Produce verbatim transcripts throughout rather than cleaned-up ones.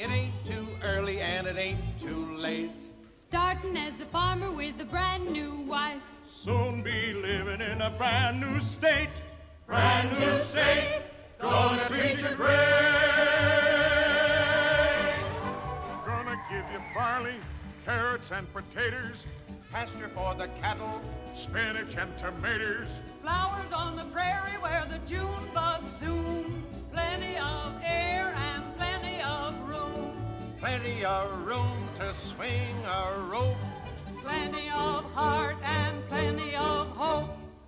It ain't too early and it ain't too late. Starting as a farmer with a brand new wife. Soon be living in a brand new state. Brand new state, gonna treat you great. Gonna give you barley, carrots and potatoes, Pasture for the cattle, spinach and tomatoes, flowers on the prairie where the June bugs zoom, plenty of air and plenty of room, plenty of room to swing a rope, plenty of heart and plenty of hope.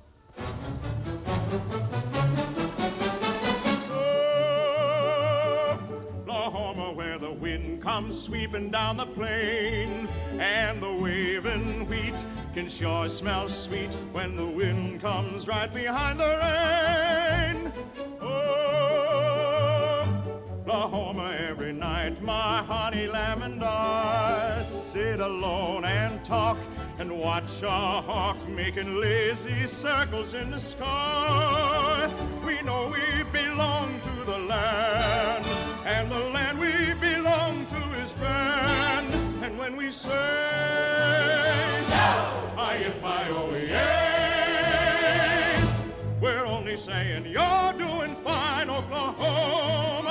Oklahoma, where the wind comes sweeping down the plain, and the waving wheat can sure smell sweet when the wind comes right behind the rain. Oh, Oklahoma, every night my honey lamb and I sit alone and talk and watch a hawk making lazy circles in the sky. We know we belong to the land, and the land we belong to is grand. And when we say, I-F-I-O-E-A, we're only saying you're doing fine, Oklahoma.